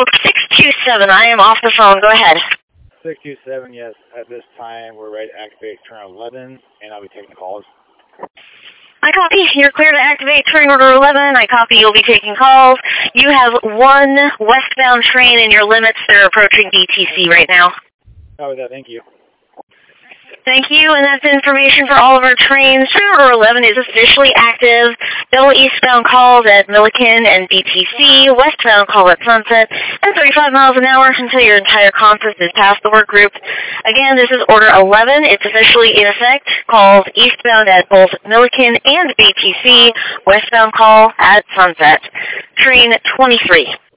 627, I am off the phone. Go ahead. 627, yes. At this time, we're ready to activate turn 11, and I'll be taking calls. I copy. You're clear to activate turning order 11. I copy. You'll be taking calls. You have one westbound train in your limits. They're approaching BTC right now. Oh, thank you. Thank you, and that's information for all of our trains. Train order 11 is officially active. Double eastbound calls at Milliken and BTC, westbound call at Sunset, and 35 miles an hour until your entire conference is past the work group. Again, this is order 11. It's officially in effect. Calls eastbound at both Milliken and BTC, westbound call at Sunset. Train 23.